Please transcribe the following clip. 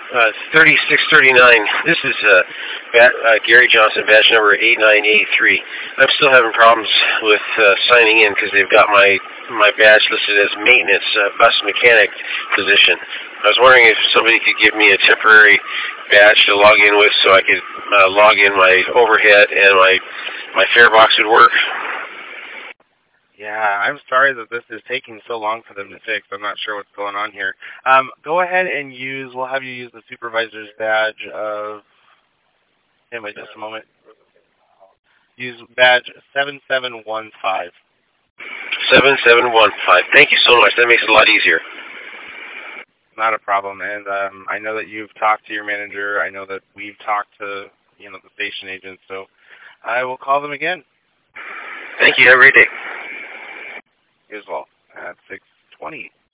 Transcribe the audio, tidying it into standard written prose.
3639. This is Gary Johnson, badge number 8983. I'm still having problems with signing in because they've got my badge listed as maintenance bus mechanic position. I was wondering if somebody could give me a temporary badge to log in with so I could log in my overhead and my fare box would work. Yeah, I'm sorry that this is taking so long for them to fix. I'm not sure what's going on here. Go ahead and we'll have you use the supervisor's badge of, wait just a moment. Use badge 7715. 7715. Thank you so much. That makes it a lot easier. Not a problem. And I know that you've talked to your manager. I know that we've talked to, the station agent. So I will call them again. Thank you. Have a great day. You as well. At 6:20.